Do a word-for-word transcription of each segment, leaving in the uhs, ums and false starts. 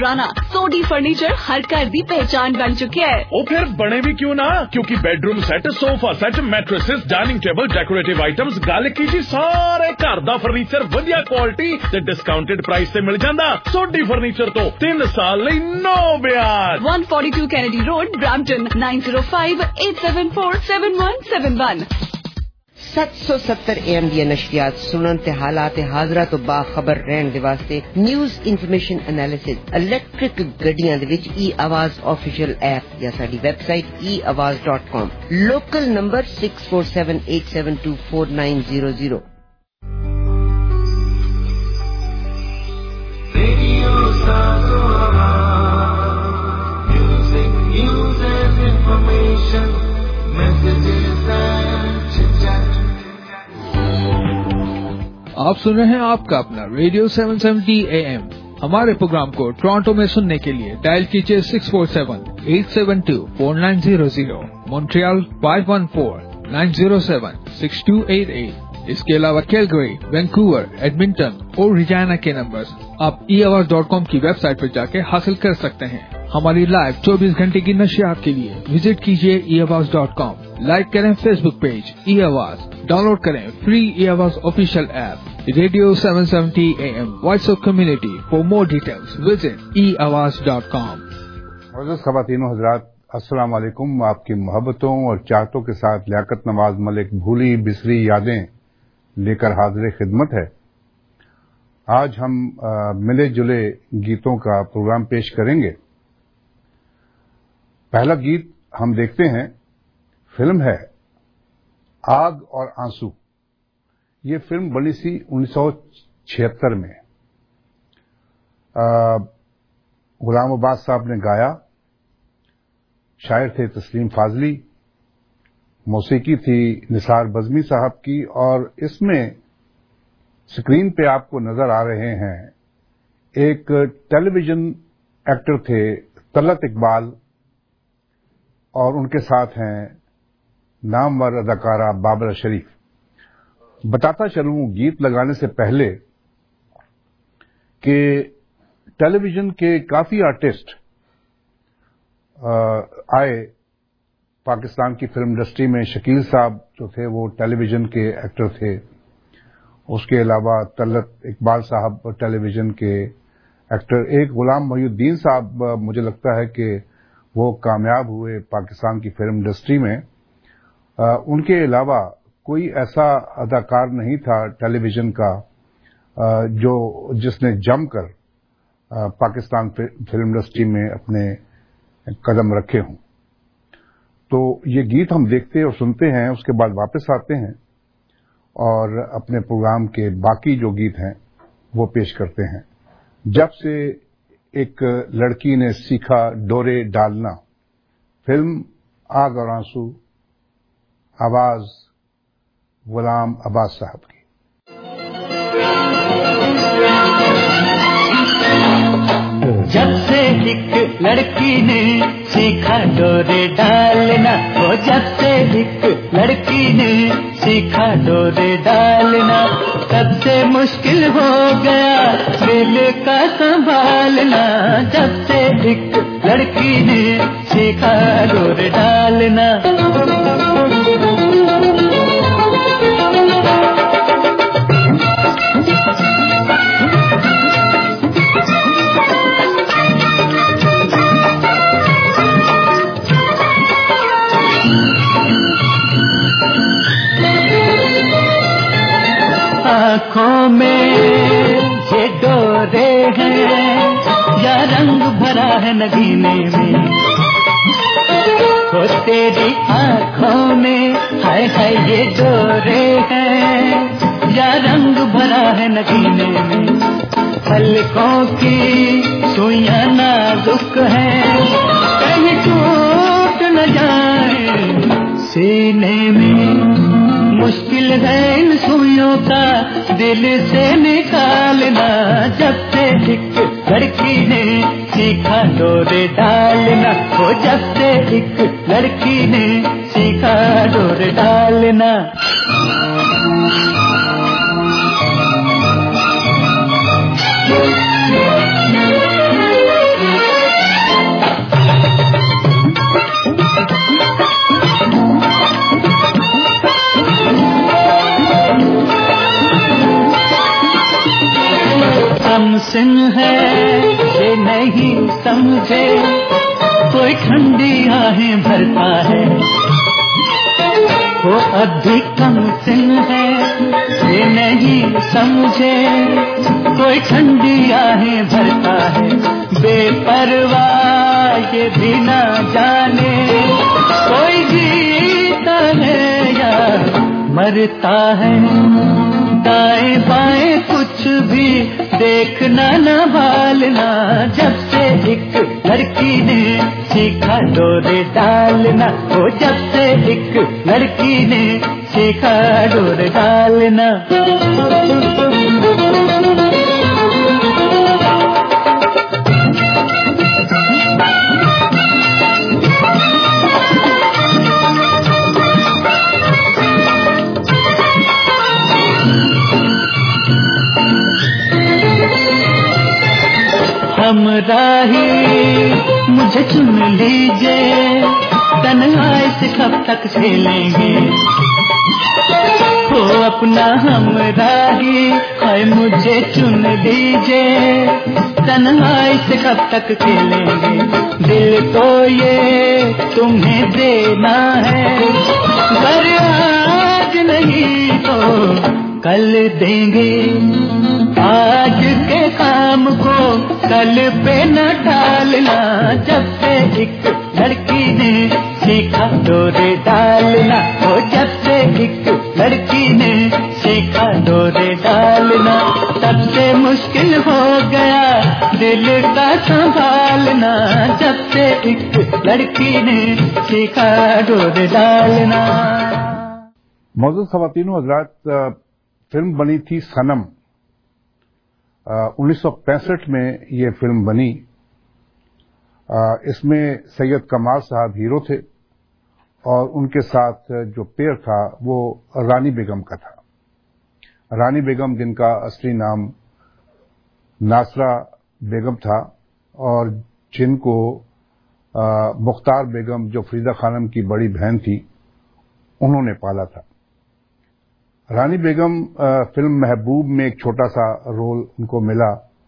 पुराना सोडी फर्नीचर हर घर की पहचान बन चुके हैं। ओ फिर बने भी क्यों ना, क्योंकि bedroom set, sofa set, mattresses, dining table, decorative items, गल कीजिए सारे घर दा फर्नीचर वधिया क्वालिटी ते डिस्काउंटेड प्राइस से मिल जांदा। सोडी फर्नीचर तो तीन साल लई नो ब्याज। one forty-two Kennedy Road, Brampton, nine zero five eight seven four seven one seven one। सत्त सौ सत्तर एम दी नशरियात सुनन ते हालात हाजरा तो बाखबर रहन दे वास्ते न्यूज़ इन्फॉर्मेशन एनालिसिस इलेक्ट्रिक गड्डियां दे विच ई आवाज ऑफिशियल ऐप या साडी website E Awaz dot com. Local number six four seven eight seven two four nine zero zero। Radio Sasua, music news and information, messages and chit chat. आप सुन रहे हैं आपका अपना radio seven seventy A M। हमारे programme को Toronto में सुनने के लिए डायल कीजिए six four seven eight seven two four nine zero zero, Montreal five one four nine zero seven six two eight eight। इसके अलावा कैलगरी, वैंकूवर, एडमिंटन और रिजाना के नंबर्स आप ई आवाज डॉट कॉम की वेबसाइट पर जाके हासिल कर सकते हैं। हमारी लाइव चौबीस घंटे की नशियात के लिए विजिट कीजिए E Awaz dot com. Like करें Facebook page E Awaz, download करें free E Awaz official app radio seven seventy A M, voice of community. For more details visit E Awaz dot com. मोअज़्ज़ज़ ख़वातीन व हज़रात, अस्सलाम वालेकुम। आपकी मोहब्बतों और चाहतों के साथ लियाकत नवाज मलिक भूली बिसरी यादें लेकर हाजिर खिदमत है। आज हम आ, मिले जुले गीतों का प्रोग्राम पेश करेंगे। पहला गीत हम देखते हैं, फिल्म है आग और आंसू। ये फिल्म बनी सी उन्नीस सौ छिहत्तर में। गुलाम अब्बास साहब ने गाया, शायर थे तस्लीम फाजली, मौसीकी थी निसार बज़मी साहब की, और इसमें स्क्रीन पे आपको नजर आ रहे हैं एक टेलीविजन एक्टर थे तलत इकबाल, और उनके साथ हैं नामवर अदाकारा बाबरा शरीफ। बताता चलूं गीत लगाने से पहले कि टेलीविजन के काफी आर्टिस्ट आए पाकिस्तान की फिल्म इंडस्ट्री में। शकील साहब जो थे वो टेलीविजन के एक्टर थे। उसके अलावा तलत इकबाल साहब टेलीविजन के एक्टर। एक गुलाम मोहिउद्दीन साहब, मुझे लगता है कि वो कामयाब हुए पाकिस्तान की फिल्म इंडस्ट्री में। आ, उनके अलावा कोई ऐसा अदाकार नहीं था टेलीविजन का आ, जो जिसने जमकर पाकिस्तान फिल्म इंडस्ट्री में अपने कदम रखे हों। तो ये गीत हम देखते और सुनते हैं, उसके बाद वापस आते हैं और अपने प्रोग्राम के बाकी जो गीत हैं वो पेश करते हैं। जब से एक लड़की ने सीखा डोरे डालना, फिल्म आग और आंसू, आवाज गुलाम अब्बास साहब की। जब से एक लड़की ने सीखा डोरे डालना, वो जब से एक लड़की ने सीखा डोरे डालना, तब से मुश्किल हो गया दिल का संभालना। जब से एक लड़की ने सीखा डोरे डालना, आँखों में ये डोरे हैं या रंग भरा है नगीने में, हो तेरी आँखों में हाय हाय ये डोरे हैं या रंग भरा है नगीने में। पलकों की सुइयां नाजुक हैं, कहीं टूट न जाए सीने में। मुश्किल है इन सुइयों का दिल से निकालना। जब से एक लड़की ने सीखा डोरे डालना, वो जब से एक लड़की ने सीखा डोरे डालना। सिन है ये नहीं समझे, कोई ठंडी आहें भरता है। वो अधिक कम सिन है ये नहीं समझे, कोई ठंडी आहें भरता है। बेपरवाह ये भी ना जाने कोई जीता है या मरता है। दाएं बाएं कुछ भी देखना न भालना, जब से एक लड़की ने सीखा डोरे डालना। वो जब से एक लड़की ने सीखा डोरे डालना। हमराही मुझे चुन लीजिए, तन्हाई से कब तक खेलेंगे। हो अपना हमराही हाय मुझे चुन लीजिए, तन्हाई से कब तक खेलेंगे। दिल को ये तुम्हें देना है, पर आज नहीं तो कल देंगे। आज के काम को कल पे न टालना, जब से एक लड़की ने सीखा डोरे डालना। वो जब से एक लड़की ने सीखा डोरे डालना, तब से मुश्किल हो गया दिल का संभालना। जब से एक लड़की ने सीखा डोरे डालना। मौजूद ख़वातीन हज़रात, फिल्म बनी थी सनम। उन्नीस सौ पैंसठ में ये फिल्म बनी। आ, इसमें सैयद कमाल साहब हीरो थे और उनके साथ जो पेयर था वो रानी बेगम का था। रानी बेगम जिनका असली नाम नासरा बेगम था और जिनको आ, मुख्तार बेगम जो फरीदा खानम की बड़ी बहन थी उन्होंने पाला था। रानी बेगम फिल्म महबूब में एक छोटा सा रोल उनको मिला।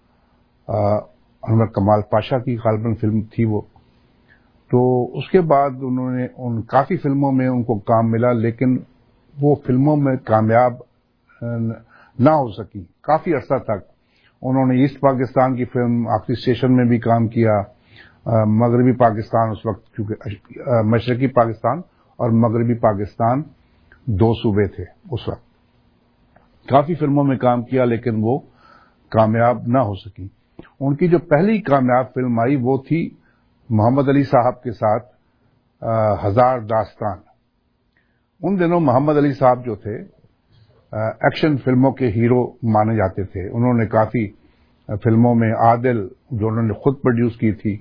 अनवर कमाल पाशा की गालिबन फिल्म थी वो। तो उसके बाद उन्होंने उन काफ़ी फिल्मों में उनको काम मिला, लेकिन वो फिल्मों में कामयाब ना हो सकी। काफ़ी अरसा तक उन्होंने ईस्ट पाकिस्तान की फिल्म आखिरी स्टेशन में भी काम किया। मगरबी पाकिस्तान उस वक्त, क्योंकि मशरकी पाकिस्तान और मगरबी पाकिस्तान दो सूबे थे उस वक्त। काफी फिल्मों में काम किया लेकिन वो कामयाब ना हो सकी। उनकी जो पहली कामयाब फिल्म आई वो थी मोहम्मद अली साहब के साथ आ, हजार दास्तान। उन दिनों मोहम्मद अली साहब जो थे आ, एक्शन फिल्मों के हीरो माने जाते थे। उन्होंने काफी फिल्मों में आदिल जो उन्होंने खुद प्रोड्यूस की थी,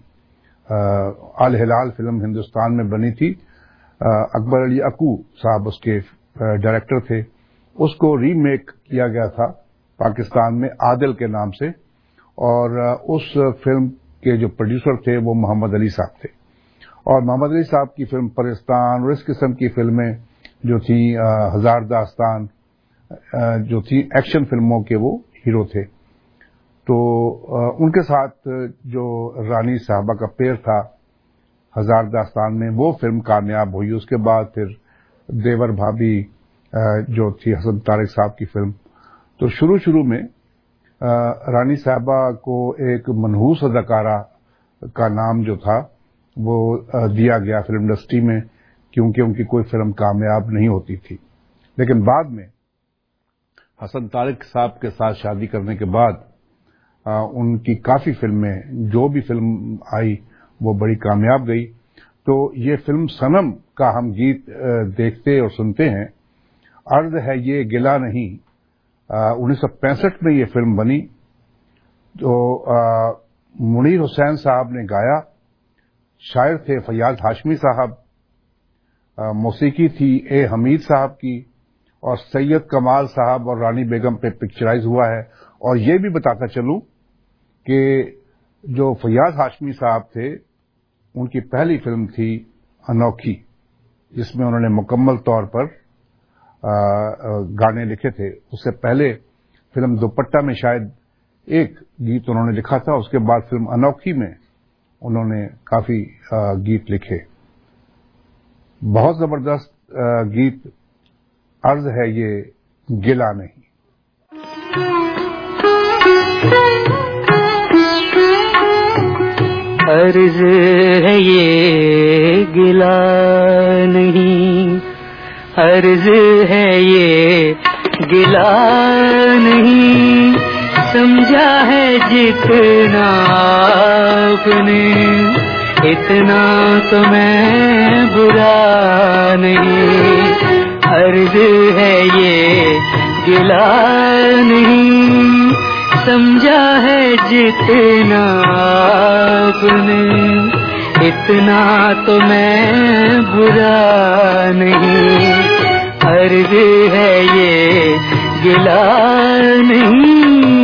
अल हिलाल फिल्म हिंदुस्तान में बनी थी। अकबर अली अकू साहब उसके डायरेक्टर थे। उसको रीमेक किया गया था पाकिस्तान में आदिल के नाम से, और उस फिल्म के जो प्रोड्यूसर थे वो मोहम्मद अली साहब थे। और मोहम्मद अली साहब की फिल्म परिस्तान और इस किस्म की फिल्में जो थी, हजार दास्तान जो थी, एक्शन फिल्मों के वो हीरो थे। तो उनके साथ जो रानी साहबा का पेयर था हजार दास्तान में, वो फिल्म कामयाब हुई। उसके बाद फिर देवर भाभी जो थी हसन तारिक साहब की फिल्म। तो शुरू शुरू में रानी साहबा को एक मनहूस अदाकारा का नाम जो था वो दिया गया फिल्म इंडस्ट्री में, क्योंकि उनकी कोई फिल्म कामयाब नहीं होती थी। लेकिन बाद में हसन तारिक साहब के साथ शादी करने के बाद उनकी काफी फिल्में, जो भी फिल्म आई वो बड़ी कामयाब गई। तो ये फिल्म सनम का हम गीत देखते और सुनते हैं। अर्ज है ये गिला नहीं, उन्नीस सौ पैंसठ में ये फिल्म बनी। जो मुनीर हुसैन साहब ने गाया, शायर थे फयाज हाशमी साहब, मौसीकी थी ए हमीद साहब की, और सैयद कमाल साहब और रानी बेगम पे पिक्चराइज हुआ है। और ये भी बताता चलूं कि जो फयाज हाशमी साहब थे उनकी पहली फिल्म थी अनोखी, जिसमें उन्होंने मुकम्मल तौर पर आ, गाने लिखे थे। उससे पहले फिल्म दुपट्टा में शायद एक गीत उन्होंने लिखा था। उसके बाद फिल्म अनोखी में उन्होंने काफी गीत लिखे। बहुत जबरदस्त गीत अर्ज है ये गिला नहीं। अर्ज है ये गिला नहीं, अर्ज है ये गिला नहीं, समझा है जितना आपने इतना तो मैं बुरा नहीं। अर्ज है ये गिला नहीं, समझा है जितना आपने इतना तो मैं बुरा नहीं। अर्ज है ये गिला नहीं।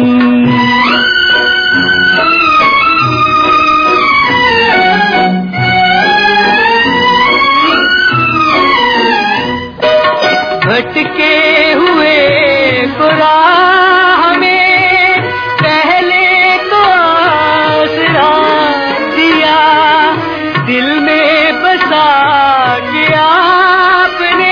भटके हुए को राह में पहले तो आसरा दिया, दिल में बसा के आपने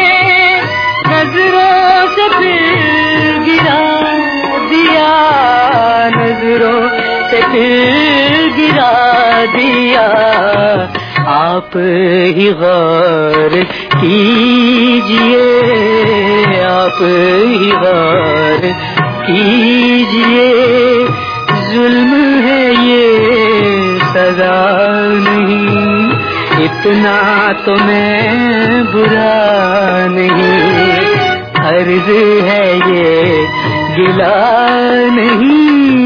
नजरों से फिर गिरा दिया, नजरों से फिर गिरा दिया। आप ही गौर कीजिए, आप ही गौर कीजिए, जुल्म है ये सजा नहीं, इतना तो मैं बुरा नहीं। अर्ज है ये गिला नहीं।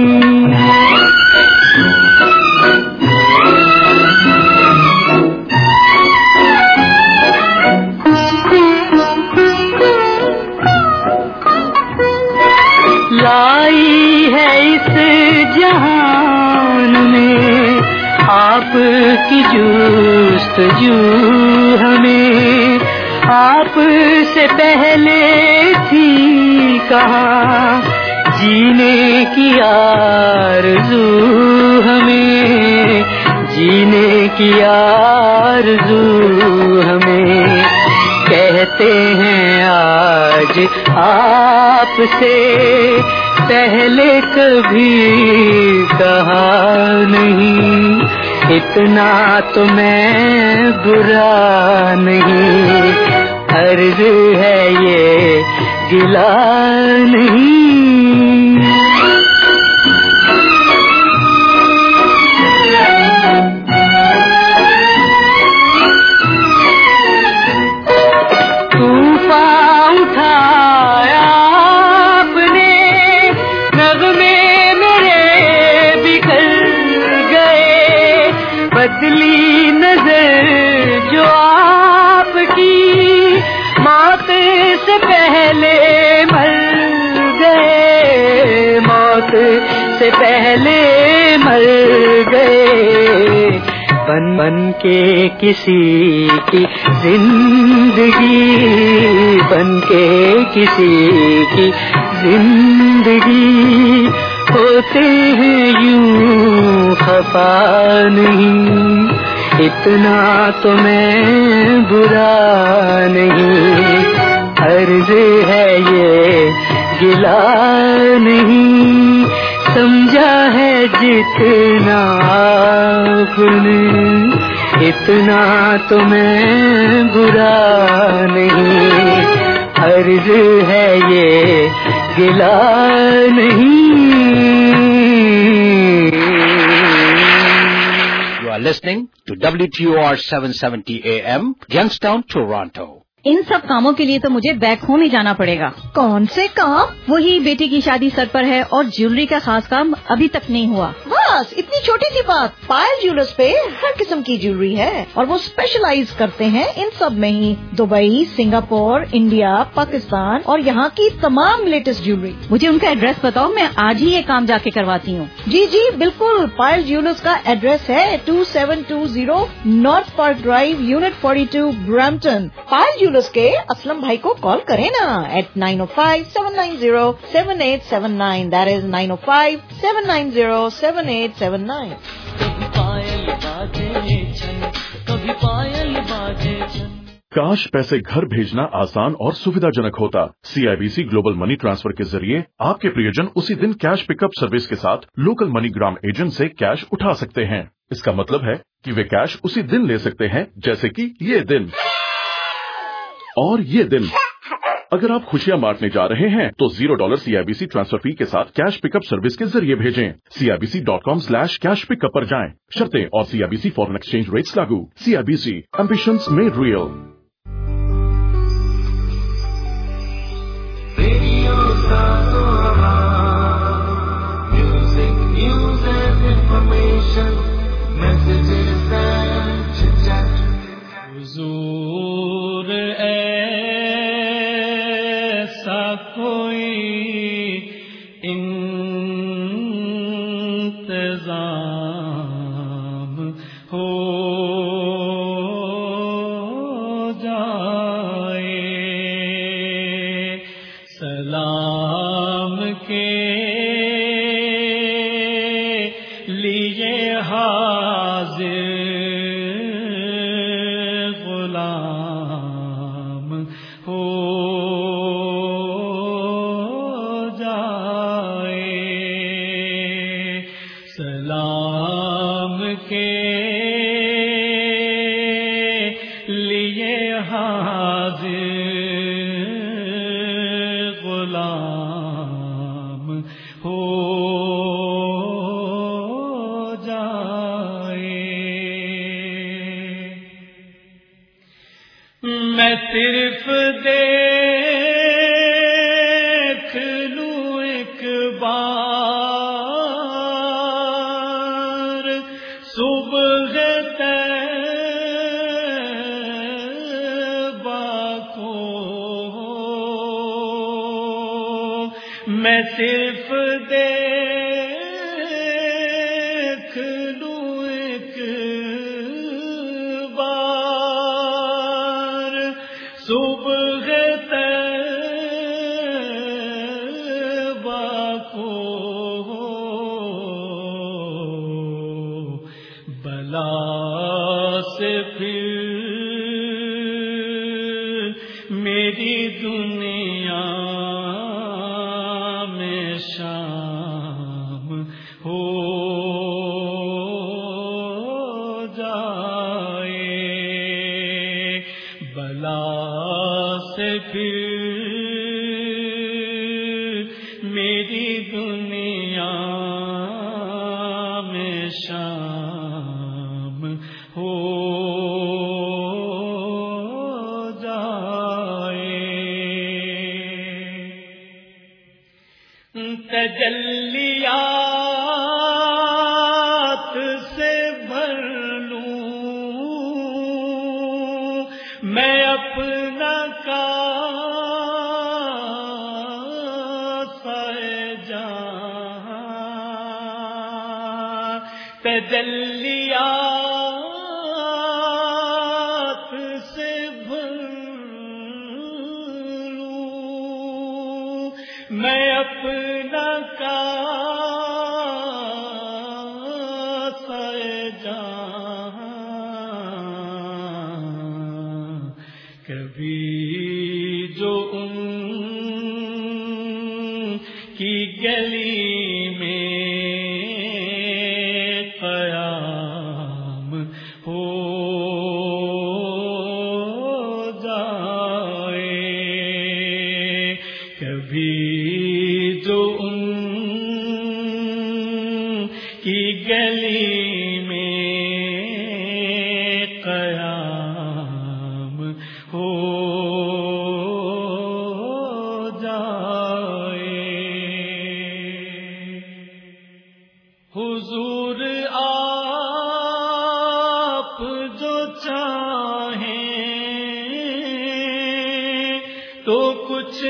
लाई है इस जहान में आपकी जुस्तजू हमें, आप से पहले थी कहाँ जीने की आरज़ू हमें, जीने की आरज़ू हमें। कहते हैं आज आपसे पहले कभी कहा नहीं, इतना तो मैं बुरा नहीं। अर्ज है ये गिला नहीं। बदली नजर जो आपकी, मौत से पहले मर गए, मौत से पहले मर गए। बन बन के किसी की जिंदगी, बन के किसी की जिंदगी, होते हैं यूं खफा नहीं, इतना तो मैं बुरा नहीं। अर्ज है ये गिला नहीं, समझा है जितना आपने इतना तो मैं बुरा नहीं। अर्ज है ये गिला नहीं। You are listening to W T O R seven seventy A M, Youngstown, Toronto. इन सब कामों के लिए तो मुझे बैक होम ही जाना पड़ेगा। कौन से काम? वही बेटी की शादी सर पर है और ज्वेलरी का खास काम अभी तक नहीं हुआ। बस इतनी छोटी सी बात। पायल ज्वेलर्स पे हर किस्म की ज्वेलरी है और वो स्पेशलाइज करते हैं इन सब में ही। दुबई, सिंगापुर, इंडिया, पाकिस्तान और यहाँ की तमाम लेटेस्ट ज्वेलरी। मुझे उनका एड्रेस बताओ, मैं आज ही ये काम जाके करवाती हूँ। जी जी बिल्कुल। पायल ज्वेलर्स का एड्रेस है two seven two zero north park drive, unit forty two, Brampton. Payal jewellers کے اسلم بھائی کو کال کریں نا eight nine o five seven nine zero seven eight seven nine. That is nine o five seven nine zero seven eight seven nine. کاش پیسے گھر بھیجنا آسان اور سویدھا جنک ہوتا. C I B C global money transfer کے ذریعے آپ کے پریجن اسی دن کیش پک اپ سروس کے ساتھ لوکل منی گرام ایجنٹ سے کیش اٹھا سکتے ہیں. اس کا مطلب ہے کہ وہ کیش اسی دن لے سکتے ہیں، جیسے کہ یہ دن اور یہ دن. اگر آپ خوشیاں بانٹنے جا رہے ہیں تو zero dollar C I B C transfer fee کے ساتھ کیش پک اپ سروس کے ذریعے بھیجیں. C I B C dot com slash cash pick up پر جائیں. شرطیں اور C I B C foreign exchange rates لاگو. C I B C ambitions made real. Radio Satora, music, news and information, messages and chit-chat. حضور ایسا کوئی انتظام ہو سلام کے لیے حاضر غلام ہو جائے. سلام کے لیے حاضر غلام ہو جائے. میں صرف دیکھ لوں ایک بار صبح طیبہ کو. میں صرف دیکھ لوں ایک بار صبح طیبہ کو. بلا سے پھر میری دنیا شام ہو جائے. بلا سے پھر میری دنیا میں شام ہو تجلیات سے بھر لوں میں اپنا کاسہ جہاں. تجلیات سے بھر لوں میں اپنا کاسہ جہاں. کبھی جو ان کی گلی میں قیام ہو جائے. کبھی جو ان کی گلی میں قیام ہو جائے. حضور آپ جو چاہیں تو کچھ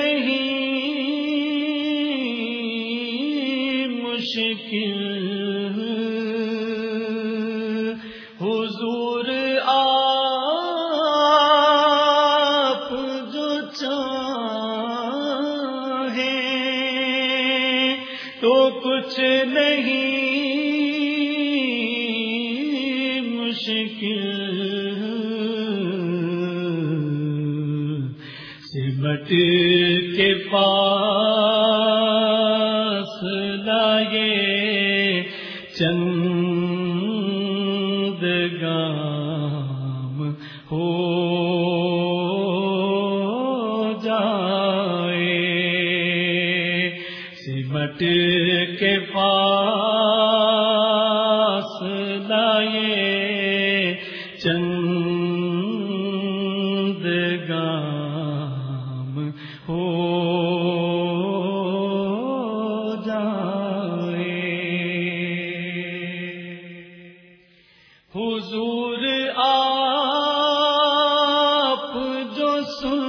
نہیں مشکل. حضور آپ مشکل سمٹ کے پاس لائے چند گام ہو جائے سمٹ کے پاس لائے چند گام ہو جائے حضور آپ جو سن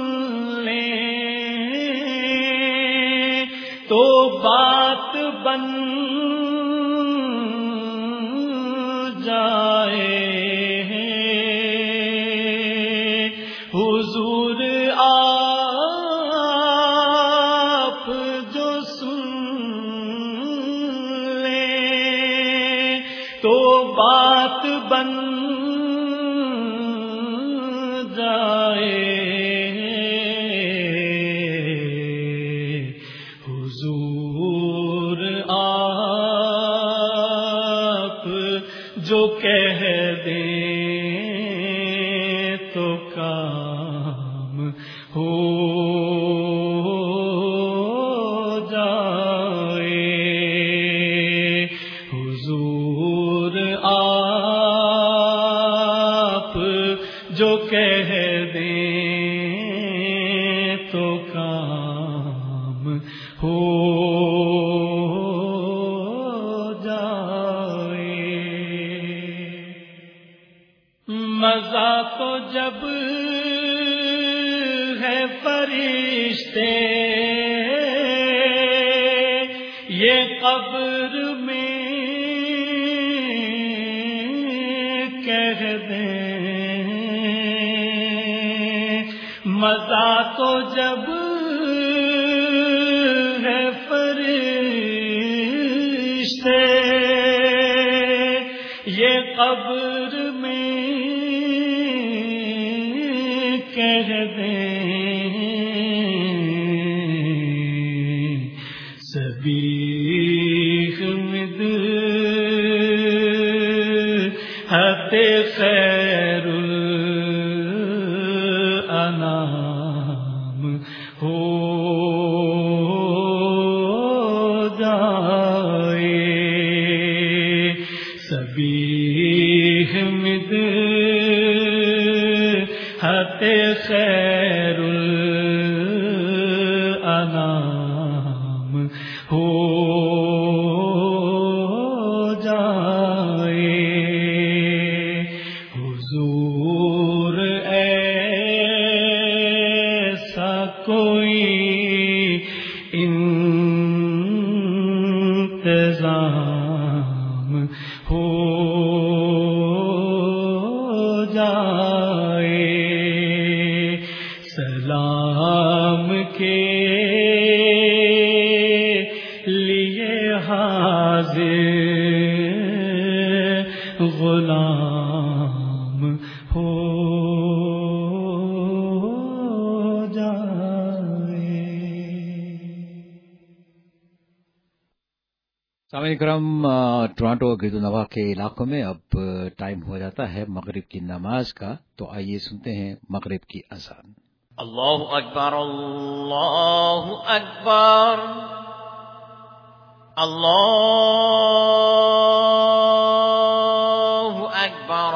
لیں تو بات بن جائے حضور آپ جو سن لیں تو بات بن جائے حضور آپ جو کہہ دیں تو کام ہو جائے حضور آپ جو کہہ دیں تو کام ہو جائے مزہ تو جب ہے فرشتے یہ قبر میں کہہ دیں مزہ تو جب ہے فرشتے یہ قبر میں کہہ دیں سبیح مدحت خیر الانام ہو جائے سبیح مدحت خیر الانام ہو جائے حضور ایسا کوئی انتظام ہو جائے سلام کے لیے حاضر غلام ہو جائے. سامعین کرام، ٹورانٹو گرد و نواح کے علاقوں میں اب ٹائم ہو جاتا ہے مغرب کی نماز کا، تو آئیے سنتے ہیں مغرب کی اذان. اللہ اکبر اللہ اکبر اللہ اکبر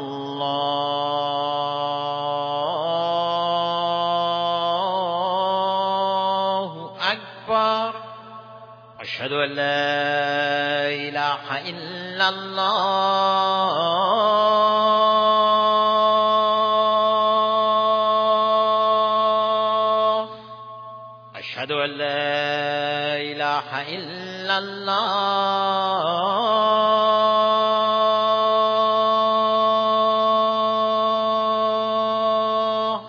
اللہ اکبر اشہد ان لا الہ الا اللہ اشہد ان لا الہ الا اللہ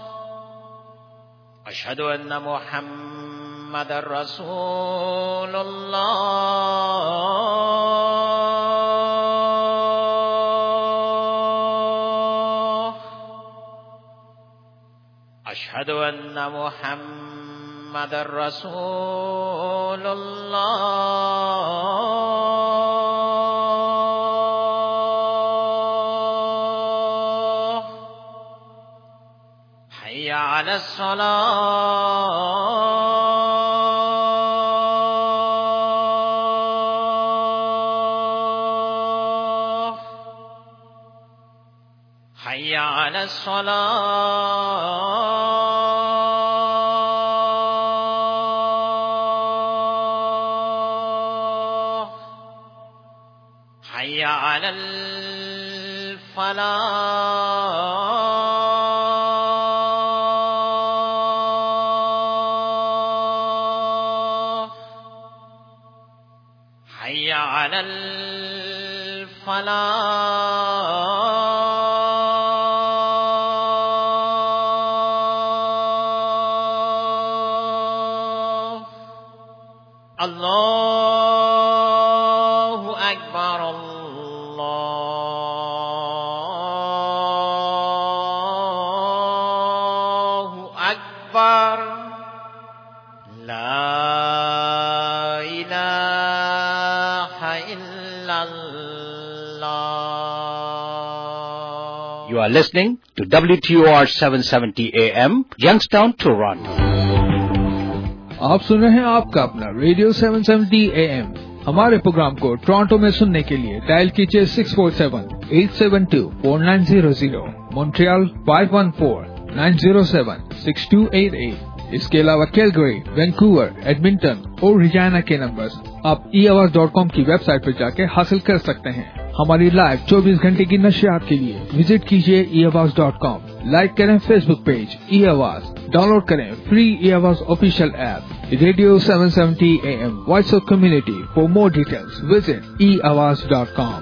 اشہد ان محمد رسول اللہ أشهد أن محمد رسول الله حي على الصلاة حي على الصلاة حي على الفلاح حي على الفلاح الله أكبر الله أكبر لا إله إلا الله. You are listening to W T O R seven seventy A M, Youngstown, Toronto. آپ سن رہے ہیں آپ کا اپنا radio seven seventy A M. ہمارے پروگرام کو ٹورانٹو میں سننے کے لیے ڈائل کیجیے six four seven eight seven two four nine zero zero, Montreal five one four nine zero seven six two eight eight. اس کے علاوہ کیلگری، وینکوور، ایڈمنٹن اور ریجائنا کے نمبر آپ ای آواز ڈاٹ کام کی ویب سائٹ پر جا کے حاصل کر سکتے ہیں. ہماری لائیو چوبیس گھنٹے کی نشریات کے لیے وزٹ کیجیے E Awaz dot com. Like کریں Facebook page E Awaz, download کریں free E Awaz official app radio seven seventy A M voice of community. For more details visit E Awaz dot com.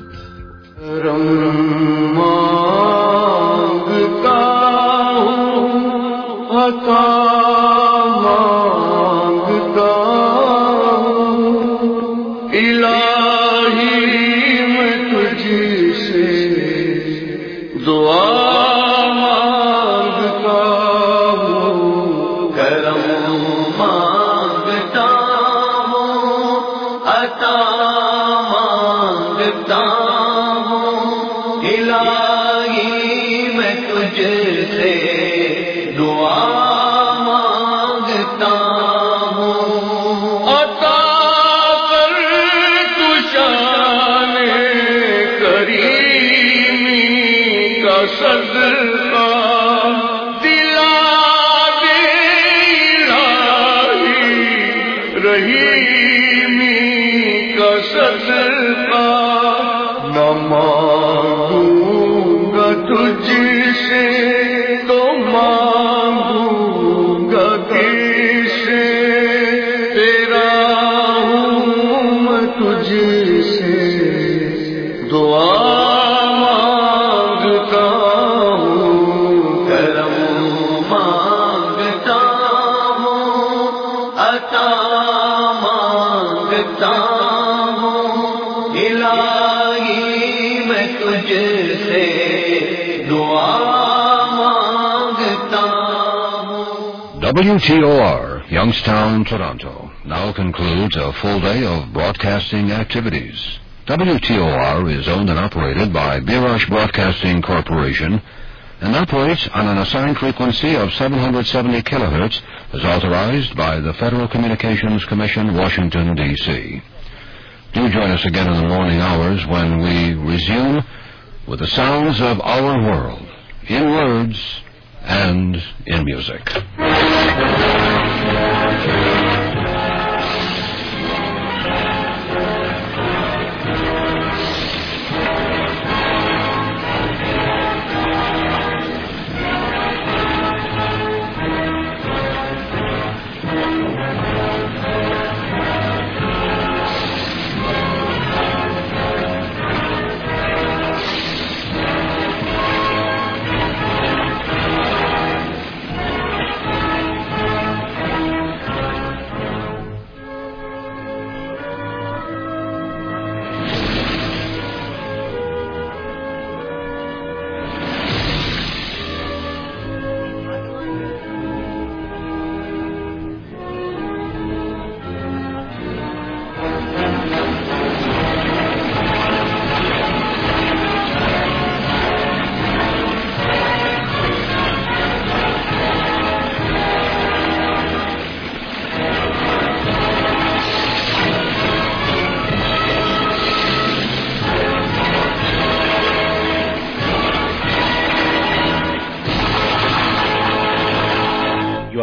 W T O R, Youngstown, Toronto, now concludes a full day of broadcasting activities. W T O R is owned and operated by Birash Broadcasting Corporation and operates on an assigned frequency of seven hundred seventy kilohertz as authorized by the Federal Communications Commission, Washington, D C. Do join us again in the morning hours when we resume with the sounds of our world, in words and in music.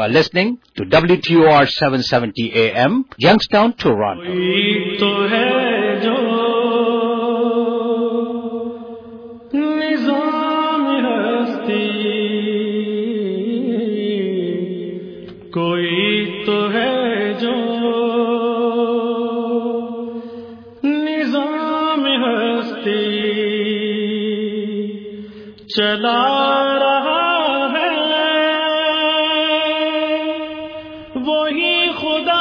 are listening to W T O R seven seventy A M, Youngstown, Toronto. کوئی تو ہے جو نظام ہستی، کوئی تو ہے جو نظام ہستی چلا رہا ہے، وہی خدا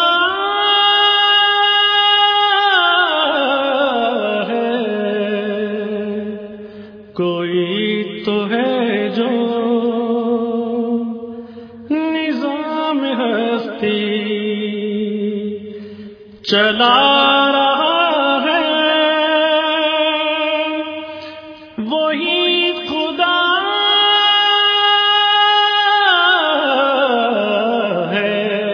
کوئی تو ہے جو نظام ہستی چلا رہا ہے، وہی خدا ہے،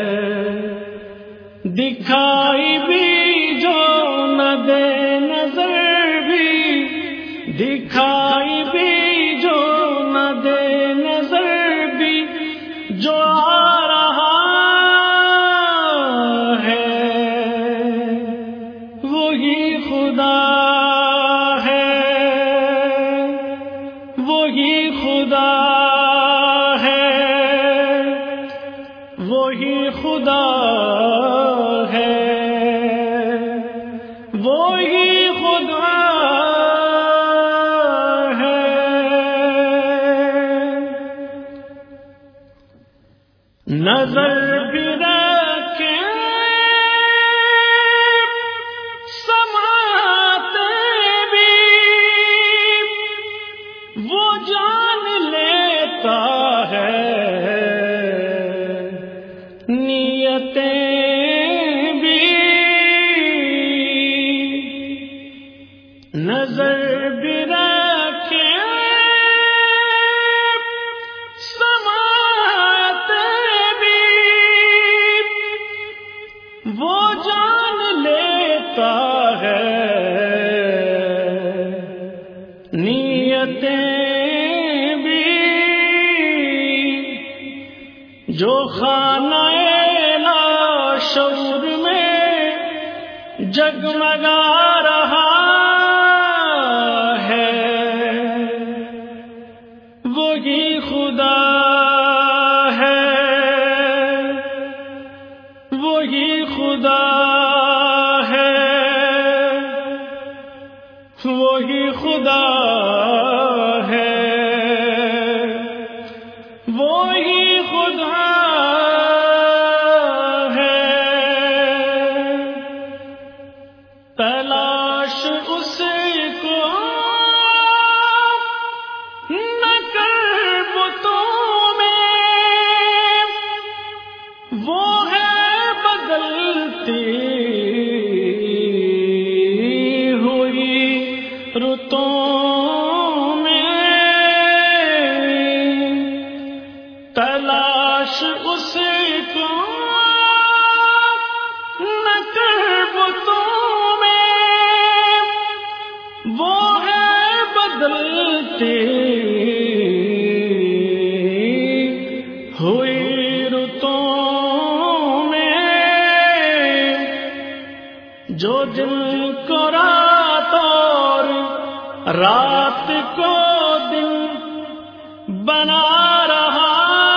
دکھائی بھی جو نہ دے نظر بھی، دکھائی بھی جو نہ دے نظر بھی، جو آ رہا ہے وہی خدا ہے، وہی خدا ہے، وہی خدا ہے، وہی خدا نظر بھی رکھے سماتے بھی، وہ جان لیتا ہے نیتیں بھی، نظر بھی رکھے وہ جان لیتا ہے نیتیں بھی، جو خانہ لاشعور میں جگمگا رہا ہے، وہی خدا ہے، وہی خدا ہے، وہی خدا ہے، وہی خدا ہے، تلاش اس کو نہ کر بتوں میں، وہ ہے بدلتی ہوئی رتوں میں، تلاش اس کو نہ کر بتوں میں، وہ ہے بدلتی ہوئی رتوں جو دن کو رات اور رات کو دن بنا رہا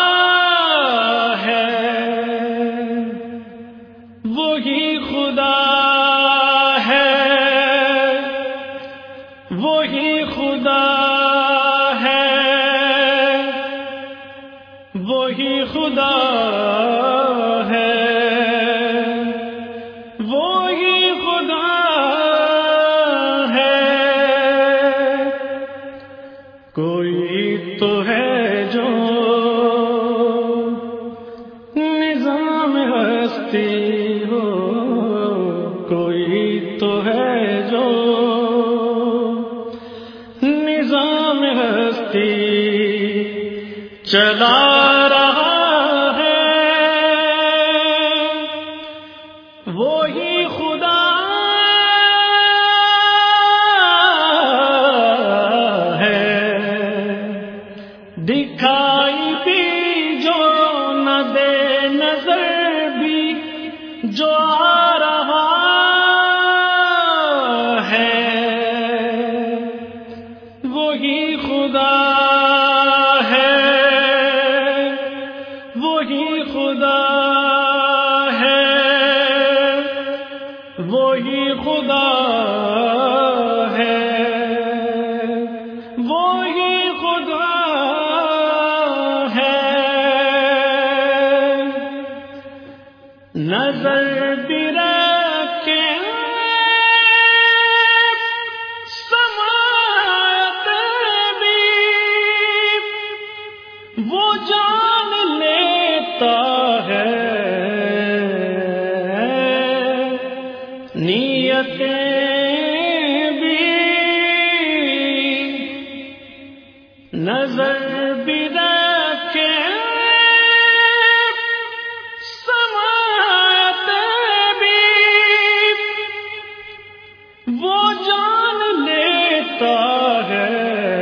ہے، وہی خدا ہے، وہی خدا ہے، وہی خدا ہے، وہی خدا ہے، کوئی تو ہے جو نظام ہستی ہو، کوئی تو ہے جو نظام ہستی چلا رہا ہے، وہی خدا ہے، دکھائی بھی جو نہ دے خدا ہے وہی خدا ہے وہی خدا ہے وہی خدا ہے نظر بھی رکھے سماعت بھی وہ جان لیتا ہے نیتیں بھی نظر بھی رکھے سماعت بھی وہ جان لیتا ہے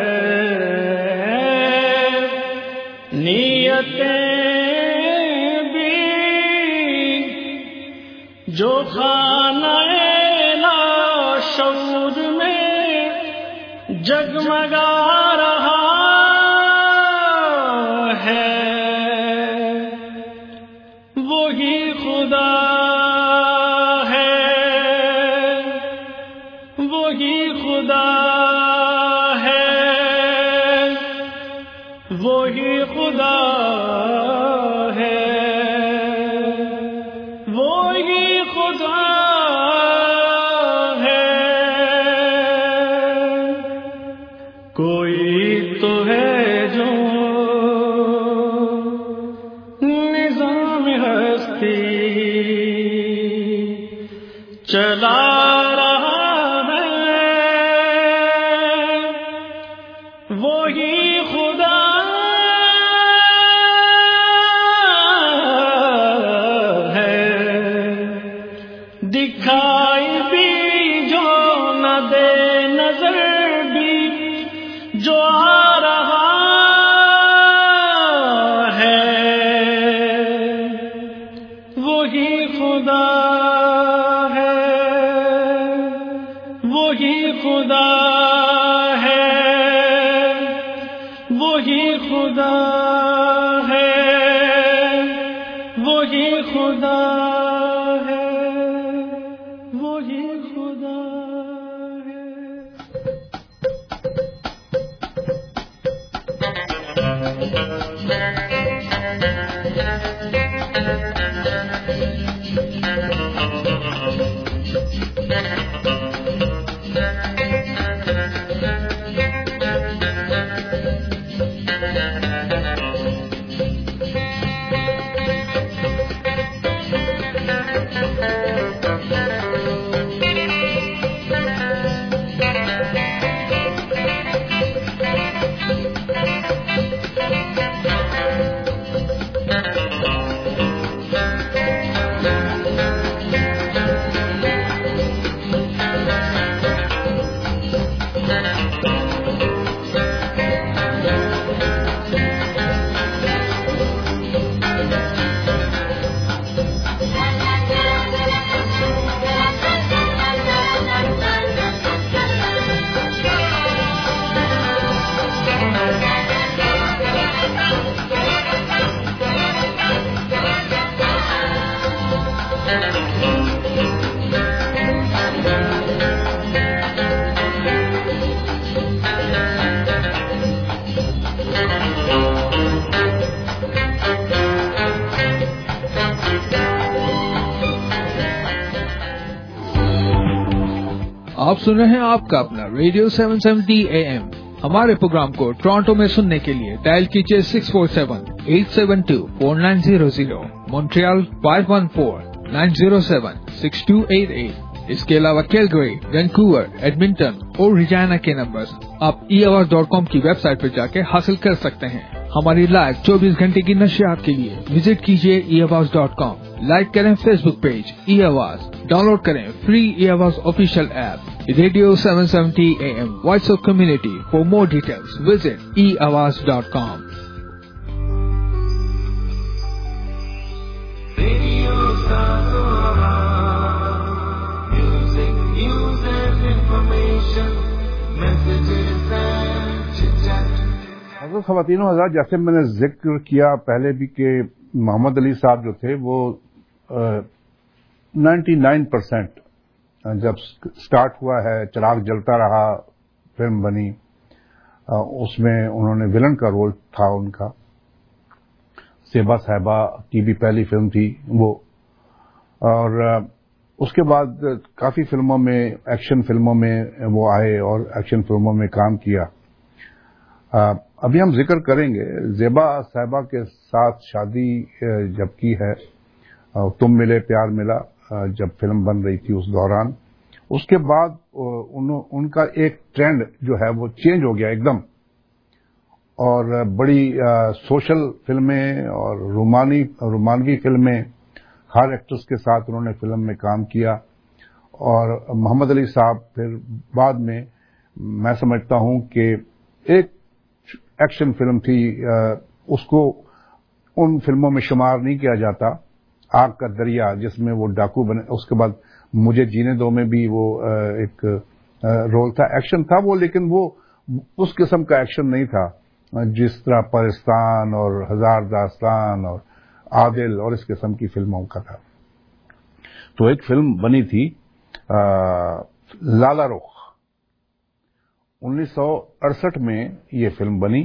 نیتیں بھی جو خانہ شعور میں جگمگا رہا ہے وہی خدا ہے وہی خدا ہے وہی خدا ہے وہی خدا کوئی تو ہے جو نظام ہستی چلا رہا ہے وہی خدا ہے دکھائی بھی جو نہ دے نظر جو آ رہا ہے وہی خدا ہے وہی خدا ہے وہی خدا ہے وہی خدا ہے وہی خدا آپ سن رہے ہیں آپ کا اپنا radio seven seventy A M ہمارے پروگرام کو ٹورانٹو میں سننے کے لیے ڈائل کیجیے six four seven eight seven two four nine zero zero Montreal five one four nine zero seven six two eight eight اس کے علاوہ کیلگری وینکوور ایڈمنٹن اور ریجائنا کے نمبر آپ ای آواز ڈاٹ کام کی ویب سائٹ پر جا کے حاصل کر سکتے ہیں. ہماری لائیو چوبیس گھنٹے کی نشریات کے لیے وزٹ کیجیے E Awaz dot com. Like کریں Facebook page E Awaz, download کریں free E Awaz official app radio seven seventy A M voice of community. For more details visit E Awaz dot com. Messages and chit-chat. हज़रत ख़वातीन और हज़रात, जैसे मैंने जिक्र किया पहले भी कि मोहम्मद अली साहब जो थे वो निन्यानवे परसेंट जब स्टार्ट हुआ है, चिराग जलता रहा फिल्म बनी, उसमें उन्होंने विलन का रोल था उनका। सेबा साहिबा की भी पहली फिल्म थी वो, और उसके बाद काफी फिल्मों में, एक्शन फिल्मों में वो आए और एक्शन फिल्मों में काम किया। अभी हम जिक्र करेंगे ज़ेबा साहिबा के साथ शादी जब की है, तुम मिले प्यार मिला जब फिल्म बन रही थी उस दौरान। उसके बाद उन, उनका एक ट्रेंड जो है वो चेंज हो गया एकदम, और बड़ी आ, सोशल फिल्में और रोमानी रोमानवी फिल्में हर एक्ट्रेस के साथ उन्होंने फिल्म में काम किया। और मोहम्मद अली साहब फिर बाद में, मैं समझता हूं कि एक एक्शन फिल्म थी, आ, उसको उन फिल्मों में शुमार नहीं किया जाता, आग का दरिया, जिसमें वो डाकू बने। उसके बाद मुझे जीने दो में भी वो आ, एक आ, रोल था, एक्शन था वो, लेकिन वो उस किस्म का एक्शन नहीं था जिस तरह पाकिस्तान और हजार दास्तान और आदिल और इस किस्म की फिल्मों का था। तो एक फिल्म बनी थी आ, लाला रुख, उन्नीस सौ अड़सठ में ये फिल्म बनी।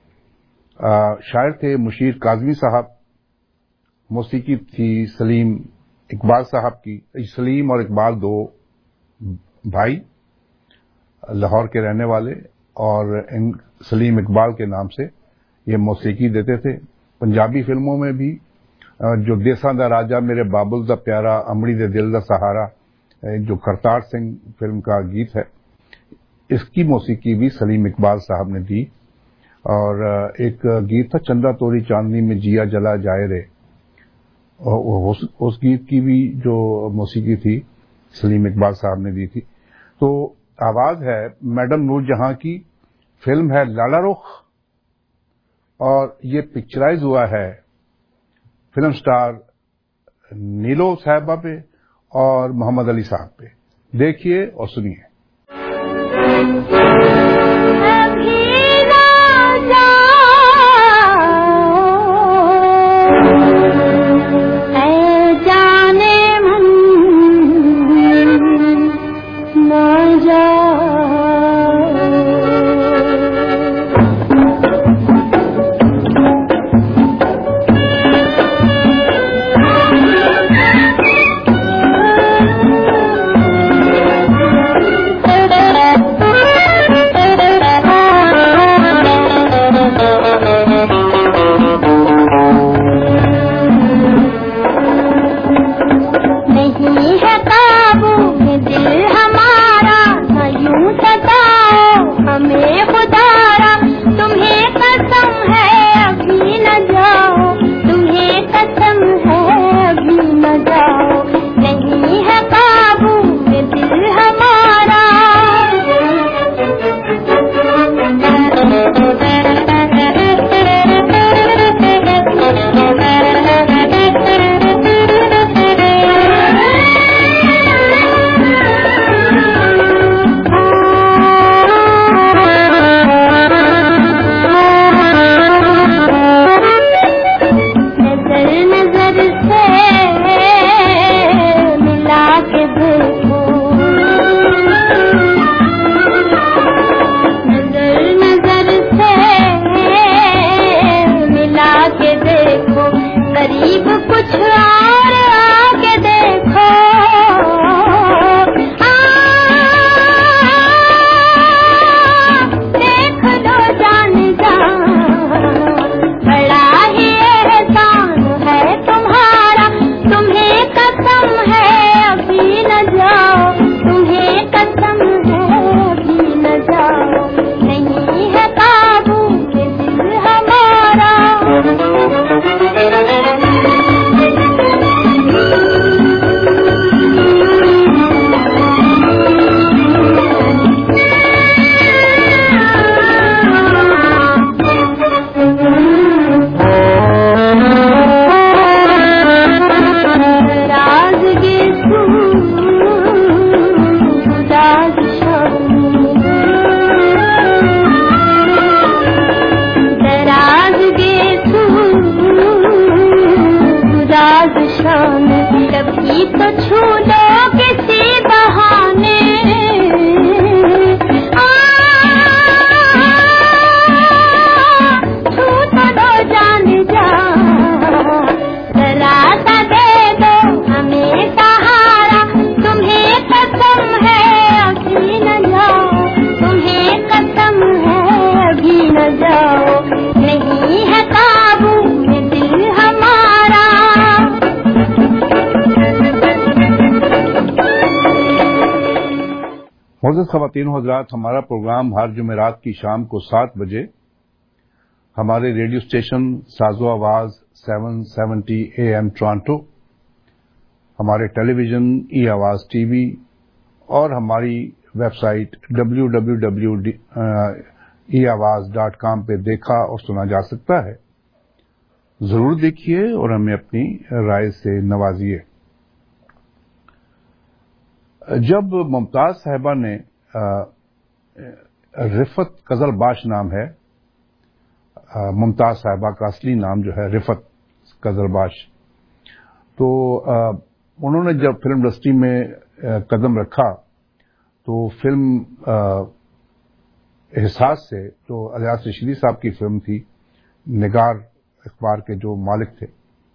आ, शायर थे मुशीर काजमी साहब, मौसीकी थी सलीम इकबाल साहब की। सलीम और इकबाल दो भाई, लाहौर के रहने वाले, और इन सलीम इकबाल के नाम से ये मौसीकी देते थे। पंजाबी फिल्मों में भी जो देसां दा राजा मेरे बाबुल दा प्यारा अमड़ी दे दिल दा सहारा, जो करतार सिंह फिल्म का गीत है, इसकी मौसीकी भी सलीम इकबाल साहब ने दी। और एक गीत था चंदा तोरी चांदनी में जिया जला जाए रे, और उस, उस गीत की भी जो मौसीकी थी सलीम इकबाल साहब ने दी थी। तो आवाज है मैडम नूर जहां की, फिल्म है लाला रुख, और ये पिक्चराइज हुआ है फिल्म स्टार नीलो साहिबा पे और मोहम्मद अली साहब पे। देखिए और सुनिए। Thank you. कभी तो छू लो किसी बहाने आ, छू तो दो जान जा जरा सा दे दो हमें सहारा तुम्हें कसम है अभी न जाओ तुम्हें कसम है अभी न जाओ नहीं है काबू में दिल हमारा। मोअज़्ज़ज़ ख़वातीन व हज़रात, हमारा प्रोग्राम हर जुमेरात की शाम को सात बजे हमारे रेडियो स्टेशन साज़ो आवाज़ सात सौ सत्तर ए एम टोरंटो, हमारे टेलीविज़न ई आवाज़ टीवी और हमारी website W W W dot E Awaz dot com पे देखा और सुना जा सकता है। जरूर देखिए और हमें अपनी राय से नवाजिए। जब मुमताज साहिबा ने रिफत कजलबाश नाम है, मुमताज साहिबा का असली नाम जो है रिफत कजलबाश, तो आ, उन्होंने जब फिल्म इंडस्ट्री में आ, कदम रखा तो फिल्म आ, एहसास से, जो अलियास रशीदी साहब की फिल्म थी, निगार अखबार के जो मालिक थे,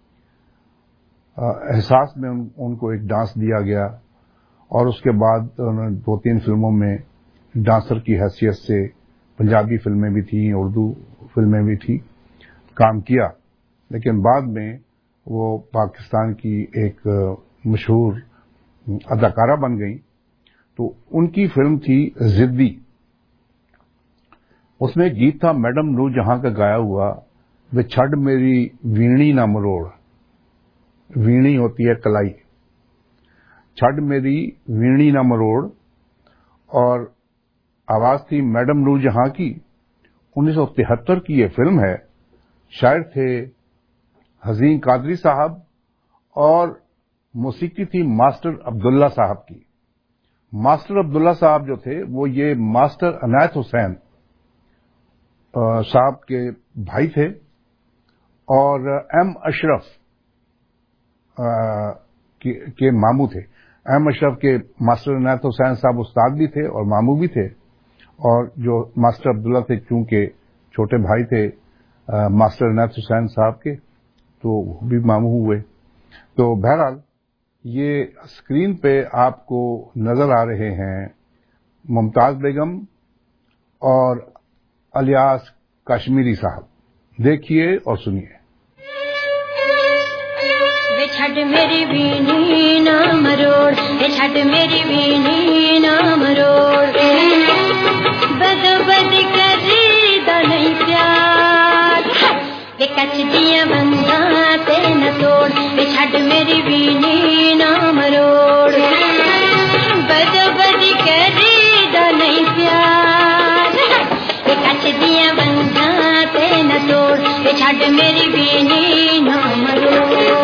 एहसास में उन, उनको एक डांस दिया गया और उसके बाद उन्होंने दो तीन फिल्मों में डांसर की हैसियत से, पंजाबी फिल्में भी थी, उर्दू फिल्में भी थी, काम किया। लेकिन बाद में वो पाकिस्तान की एक मशहूर अदाकारा बन गई। तो उनकी फिल्म थी जिद्दी, उसमें एक गीत था मैडम नूर जहां का गाया हुआ, वे छड़ मेरी वीणी ना मरोड़। वीणी होती है कलाई, छड़ मेरी वीणी ना मरोड़, और आवाज थी मैडम नूर जहां की। उन्नीस सौ तिहत्तर की ये फिल्म है। शायर थे हजीन कादरी साहब और मौसीकी थी मास्टर अब्दुल्ला साहब की। मास्टर अब्दुल्ला साहब जो थे वो ये मास्टर अनायत हुसैन साहब के भाई थे, और एम अशरफ के, के मामू थे। एम अशरफ के मास्टर अनायत हुसैन साहब उस्ताद भी थे और मामू भी थे, और जो मास्टर अब्दुल्ला थे चूंकि छोटे भाई थे आ, मास्टर अनायत हुसैन साहब के, तो वो भी मामू हुए। तो बहरहाल ये स्क्रीन पे आपको नजर आ रहे हैं मुमताज बेगम और अलियास कश्मीरी साहब। देखिए और सुनिए। वे छड़ मेरी वीणी ना मरोड़, वे छड़ मेरी वीणी ना मरोड़, बद बद करी दा नहीं प्यार, वे कच दिया बंदा ते न तोड़, वे छड़ मेरी वीणी ना मरोड़, बद बद करी दा नहीं प्यार, वे कच दिया बंदा ते न तोड़, वे छड़ मेरी वीणी ना मरोड़।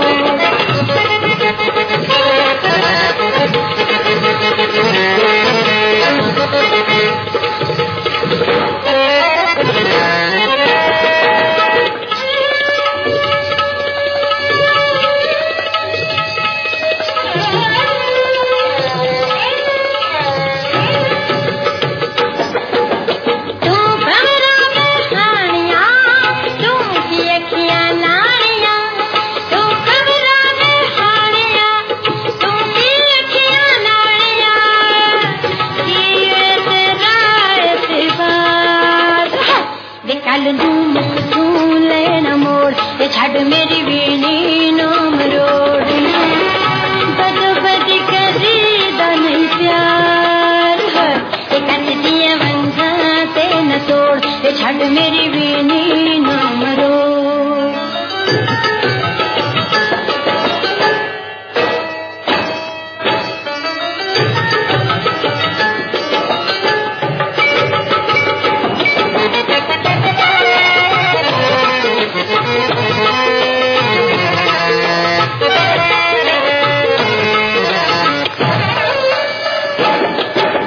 छड़ मेरी वीणी ना मरोड़, बद बद करी दा नहीं प्यार, कच दिया बंधा ते न तोड़, छड़ मेरी वीणी ना मरोड़।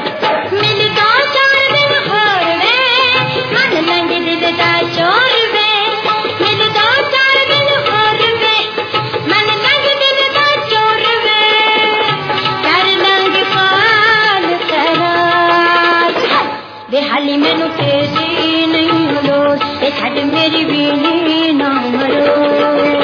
चोर वे छट मेरी बीनी ना मरोड़।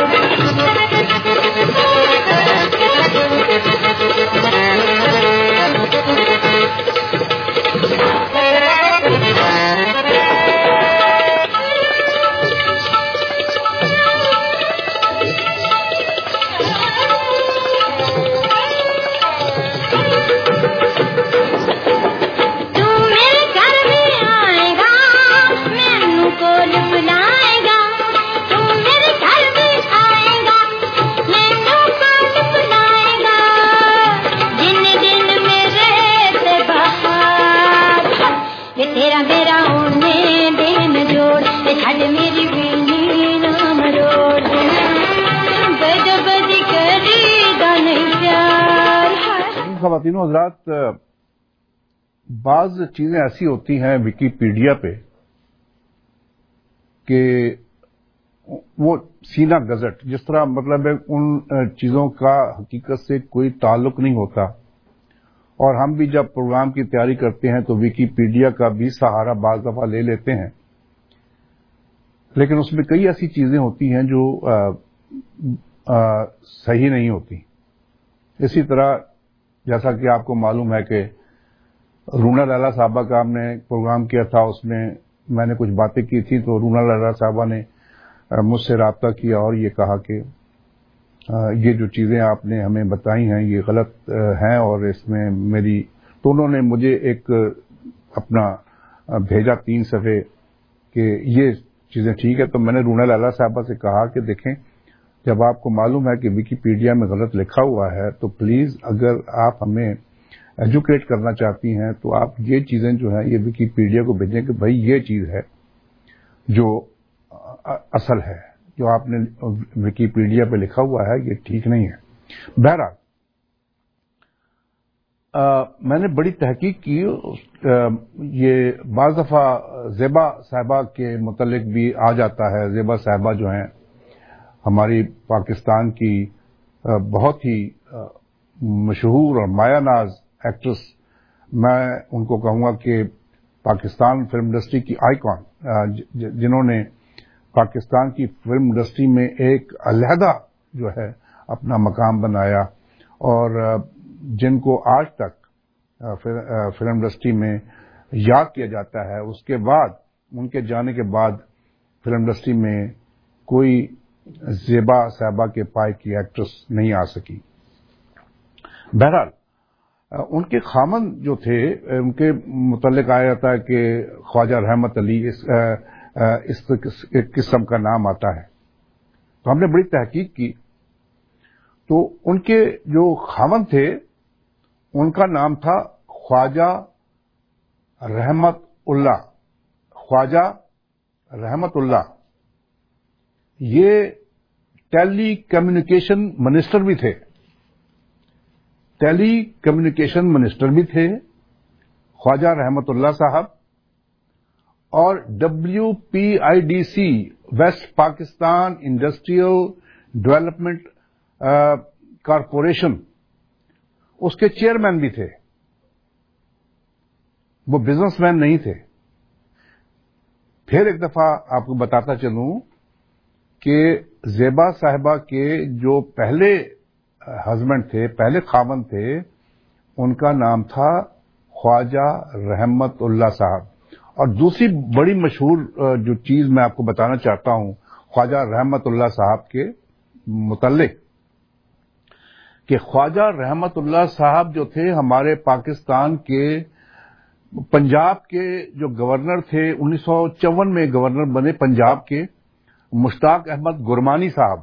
तेरा मेरा होने दिन जोड़ छट मेरी बीनी ना मरोड़। बद बद करी दाने प्यार। ख़वातीन और हज़रात, बाज़ चीजें ऐसी होती हैं विकीपीडिया पे कि वो सीना गजट, जिस तरह मतलब है उन चीजों का हकीकत से कोई ताल्लुक नहीं होता। और हम भी जब प्रोग्राम की तैयारी करते हैं तो विकीपीडिया का भी सहारा बाज़ दफा ले लेते हैं, लेकिन उसमें कई ऐसी चीजें होती हैं जो आ, आ, सही नहीं होती। इसी तरह जैसा कि आपको मालूम है कि रूना लैला साहबा का हमने प्रोग्राम किया था, उसमें मैंने कुछ बातें की थी, तो रूना लैला साहबा ने मुझसे राब्ता किया और ये कहा कि ये जो चीजें आपने हमें बताई हैं ये गलत हैं और इसमें मेरी, तो उन्होंने मुझे एक अपना भेजा तीन सफ़े कि ये चीजें ठीक है। तो मैंने रूना लैला साहबा से कहा कि देखें, जब आपको मालूम है कि विकीपीडिया में गलत लिखा हुआ है तो प्लीज अगर आप हमें एजुकेट करना चाहती हैं तो आप ये चीजें जो है ये विकीपीडिया को भेजें कि भाई ये चीज है जो असल है, जो आपने विकीपीडिया पे लिखा हुआ है ये ठीक नहीं है। बहरहाल मैंने बड़ी तहकीक की, आ, ये बाज़ दफा ज़ेबा साहिबा के मुतल्लिक भी आ जाता है। ज़ेबा साहिबा जो हैं हमारी पाकिस्तान की आ, बहुत ही मशहूर और मायानाज एक्ट्रेस, मैं उनको कहूंगा कि पाकिस्तान फिल्म इंडस्ट्री की आइकॉन, जिन्होंने पाकिस्तान की फिल्म इंडस्ट्री में एक अलहदा जो है अपना मकाम बनाया और जिनको आज तक फिल्म इंडस्ट्री में याद किया जाता है। उसके बाद, उनके जाने के बाद फिल्म इंडस्ट्री में कोई ज़ेबा साहिबा के पाए की एक्ट्रेस नहीं आ सकी। बहरहाल उनके खामन जो थे उनके मुतल्लिक आया जाता है कि ख्वाजा रहमत अली इस, इस किस्म का नाम आता है। तो हमने बड़ी तहकीक की तो उनके जो खामन थे उनका नाम था ख्वाजा रहमत उल्लाह। ख्वाजा रहमत उल्लाह ये टेली कम्युनिकेशन मिनिस्टर भी थे, टेली कम्युनिकेशन मिनिस्टर भी थे ख्वाजा रहमतुल्लाह साहब, और W P I D C west Pakistan industrial development corporation उसके चेयरमैन भी थे। वो बिजनेसमैन नहीं थे। फिर एक दफा आपको बताता चलूं कि ज़ेबा साहिबा के जो पहले हस्बैंड थे, पहले खामन थे, उनका नाम था ख्वाजा रहमत उल्लाह साहब। और दूसरी बड़ी मशहूर जो चीज मैं आपको बताना चाहता हूं ख्वाजा रहमत उल्लाह साहब के मुतल्लिक, कि ख्वाजा रहमत उल्लाह साहब जो थे हमारे पाकिस्तान के पंजाब के जो गवर्नर थे, उन्नीस सौ चौवन में गवर्नर बने पंजाब के मुश्ताक अहमद गुरमानी साहब।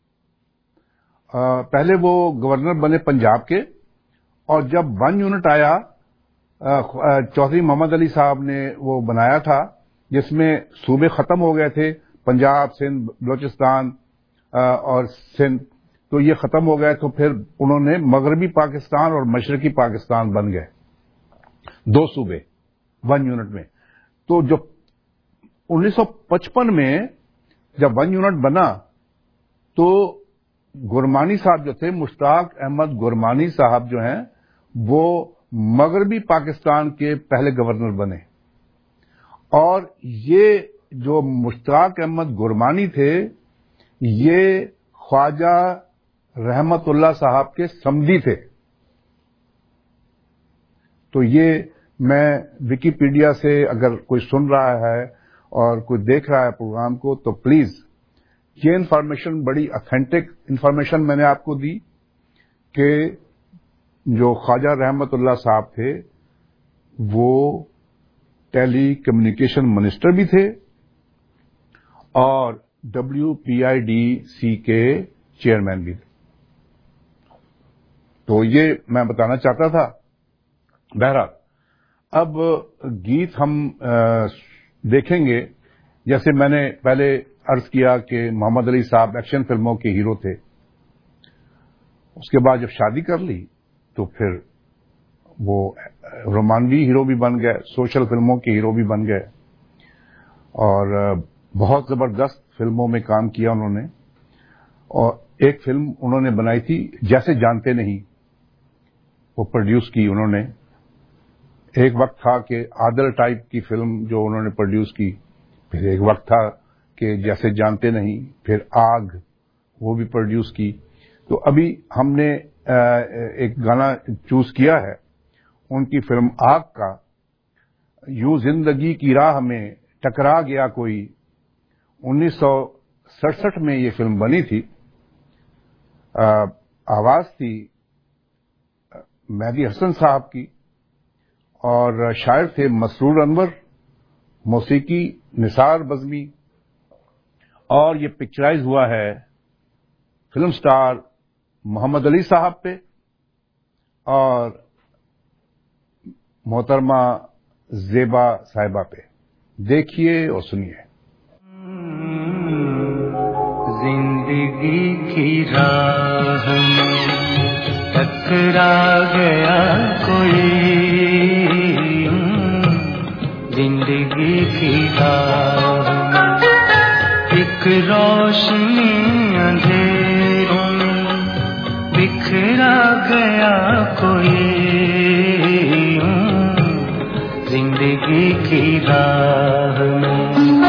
पहले वो गवर्नर बने पंजाब के, और जब वन यूनिट आया चौधरी मोहम्मद अली साहब ने वो बनाया था, जिसमें सूबे खत्म हो गए थे, पंजाब, सिंध, बलोचिस्तान और सिंध, तो ये खत्म हो गए। तो फिर उन्होंने मगरबी पाकिस्तान और मशरकी पाकिस्तान बन गए, दो सूबे वन यूनिट में। तो जो उन्नीस सौ पचपन में जब वन यूनिट बना तो गुरमानी साहब जो थे, मुश्ताक अहमद गुरमानी साहब जो हैं, वो मगरबी पाकिस्तान के पहले गवर्नर बने। और ये جو مشتاق احمد گرمانی تھے یہ خواجہ رحمت اللہ صاحب کے سمدی تھے. تو یہ میں ویکیپیڈیا سے اگر کوئی سن رہا ہے اور کوئی دیکھ رہا ہے پروگرام کو تو پلیز یہ انفارمیشن بڑی اتھینٹک انفارمیشن میں نے آپ کو دی کہ جو خواجہ رحمت اللہ صاحب تھے وہ ٹیلی کمیونیکیشن منسٹر بھی تھے اور W P I D C کے چیئرمین بھی تھے. تو یہ میں بتانا چاہتا تھا. بہرحال اب گیت ہم دیکھیں گے. جیسے میں نے پہلے عرض کیا کہ محمد علی صاحب ایکشن فلموں کے ہیرو تھے. اس کے بعد جب شادی کر لی تو پھر وہ رومانوی ہیرو بھی بن گئے, سوشل فلموں کے ہیرو بھی بن گئے اور بہت زبردست فلموں میں کام کیا انہوں نے. اور ایک فلم انہوں نے بنائی تھی جیسے جانتے نہیں, وہ پروڈیوس کی انہوں نے. ایک وقت تھا کہ عادل ٹائپ کی فلم جو انہوں نے پروڈیوس کی, پھر ایک وقت تھا کہ جیسے جانتے نہیں, پھر آگ وہ بھی پروڈیوس کی. تو ابھی ہم نے ایک گانا چوز کیا ہے ان کی فلم آگ کا. یوں زندگی کی راہ میں ٹکرا گیا کوئی, انیس سو سڑسٹھ میں یہ فلم بنی تھی. آواز تھی مہدی حسن صاحب کی اور شاعر تھے مسرور انور, موسیقی نثار بزمی, اور یہ پکچرائز ہوا ہے فلم سٹار محمد علی صاحب پہ اور محترمہ زیبا صاحبہ پہ. دیکھیے اور سنیے. زندگی کی راہ میں ٹکرا گیا کوئی, زندگی کی راہ میں ایک روشنی اندھیروں میں بکھرا گیا کوئی, زندگی کی راہ میں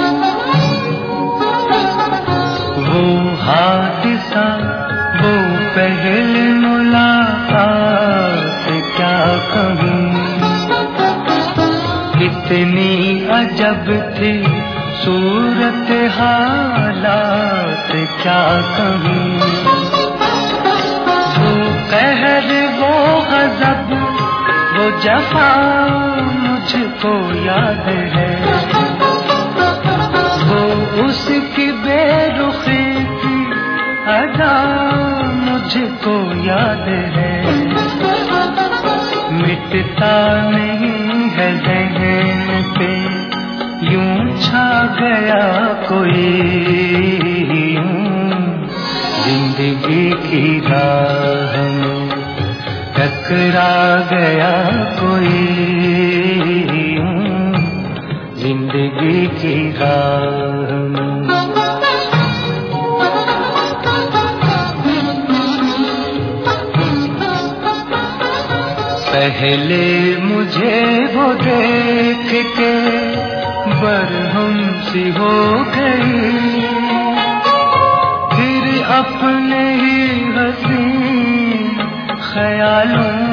وہ حادثہ وہ پہل ملاقات کیا کہوں, اتنی عجب تھی صورت حالات کیا کہوں. وہ قہر وہ غضب وہ جفا مجھ کو یاد ہے, وہ اس کی بے رخی کی ادا مجھ کو یاد ہے. مٹتا نہیں ہے ذہن پہ یوں چھا گیا کوئی, زندگی کی راہ میں ٹکرا گیا کوئی, زندگی کی راہ میں. پہلے مجھے وہ دیکھ کے برہم سی ہو گئی, پھر اپنے ہی حسین خیالوں